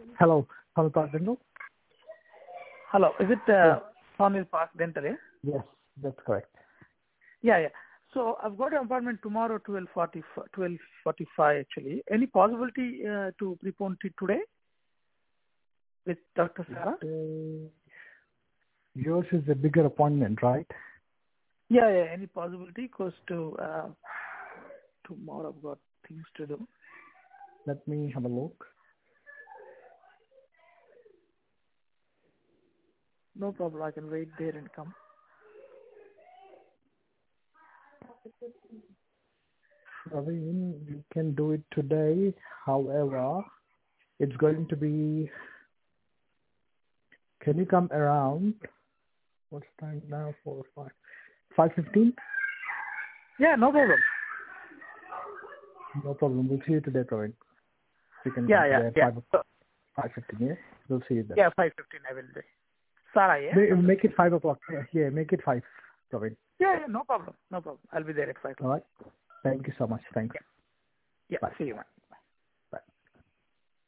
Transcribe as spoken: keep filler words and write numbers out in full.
Hello. Hello, Park Dental? Hello. Is it Yeah. uh, Thornhill Park Dental? Eh? Yes, that's correct. Yeah, yeah. So I've got an appointment tomorrow, twelve forty, twelve forty-five actually. Any possibility uh, to prepone it today with Doctor Sarah? Uh, yours is a bigger appointment, right? Yeah, yeah. Any possibility? Because to uh, tomorrow I've got things to do. Let me have a look. No problem. I can wait there and come. Praveen, we can do it today. However, it's going to be... Can you come around? What's time now? Four, five. five fifteen? Yeah, no problem. No problem. We'll see you today, Praveen. You can Yeah, come yeah, today at yeah. five, So, five fifteen, yeah? We'll see you then. yeah, five fifteen I will do. Sarah, yeah? Make, Doctor make it five o'clock. Yeah, make it five, Praveen. Yeah, yeah, no problem. No problem. I'll be there at five All o'clock. right? Thank you so much. Thanks. Yeah. Yeah, Bye. see you, man.